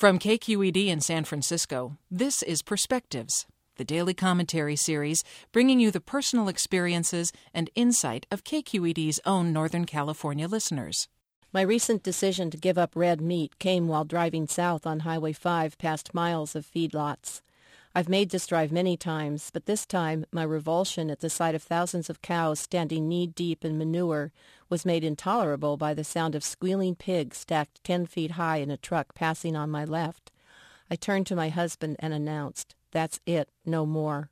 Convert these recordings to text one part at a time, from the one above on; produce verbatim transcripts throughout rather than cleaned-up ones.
From K Q E D in San Francisco, this is Perspectives, the daily commentary series bringing you the personal experiences and insight of K Q E D's own Northern California listeners. My recent decision to give up red meat came while driving south on Highway five past miles of feedlots. I've made this drive many times, but this time my revulsion at the sight of thousands of cows standing knee-deep in manure was made intolerable by the sound of squealing pigs stacked ten feet high in a truck passing on my left. I turned to my husband and announced, "That's it, no more."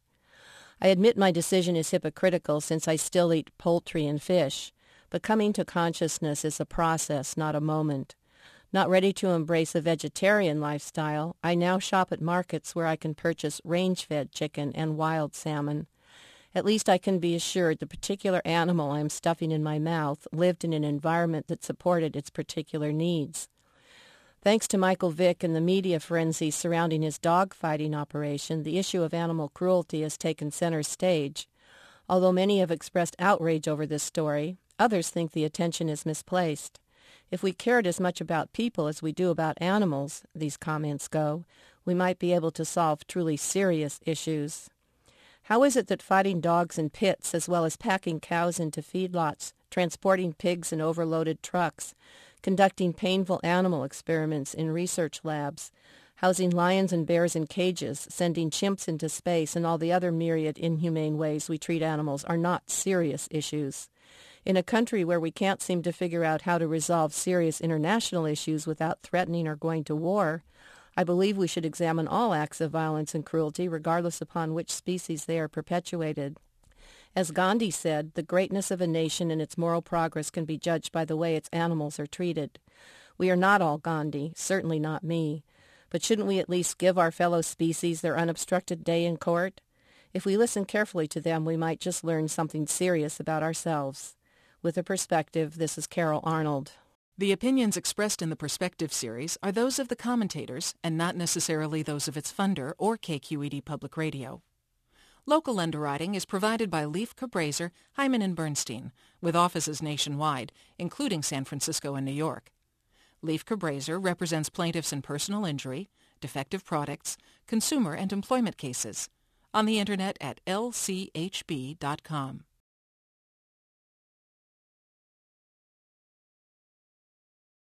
I admit my decision is hypocritical since I still eat poultry and fish, but coming to consciousness is a process, not a moment. Not ready to embrace a vegetarian lifestyle, I now shop at markets where I can purchase range-fed chicken and wild salmon. At least I can be assured the particular animal I am stuffing in my mouth lived in an environment that supported its particular needs. Thanks to Michael Vick and the media frenzy surrounding his dog-fighting operation, the issue of animal cruelty has taken center stage. Although many have expressed outrage over this story, others think the attention is misplaced. If we cared as much about people as we do about animals, these comments go, we might be able to solve truly serious issues. How is it that fighting dogs in pits, as well as packing cows into feedlots, transporting pigs in overloaded trucks, conducting painful animal experiments in research labs, housing lions and bears in cages, sending chimps into space, and all the other myriad inhumane ways we treat animals are not serious issues? In a country where we can't seem to figure out how to resolve serious international issues without threatening or going to war, I believe we should examine all acts of violence and cruelty, regardless upon which species they are perpetuated. As Gandhi said, the greatness of a nation and its moral progress can be judged by the way its animals are treated. We are not all Gandhi, certainly not me, but shouldn't we at least give our fellow species their unobstructed day in court? If we listen carefully to them, we might just learn something serious about ourselves. With a Perspective, this is Carol Arnold. The opinions expressed in the Perspective series are those of the commentators and not necessarily those of its funder or K Q E D Public Radio. Local underwriting is provided by Leif Cabraser, Hyman and Bernstein, with offices nationwide, including San Francisco and New York. Leif Cabraser represents plaintiffs in personal injury, defective products, consumer and employment cases, on the Internet at L C H B dot com.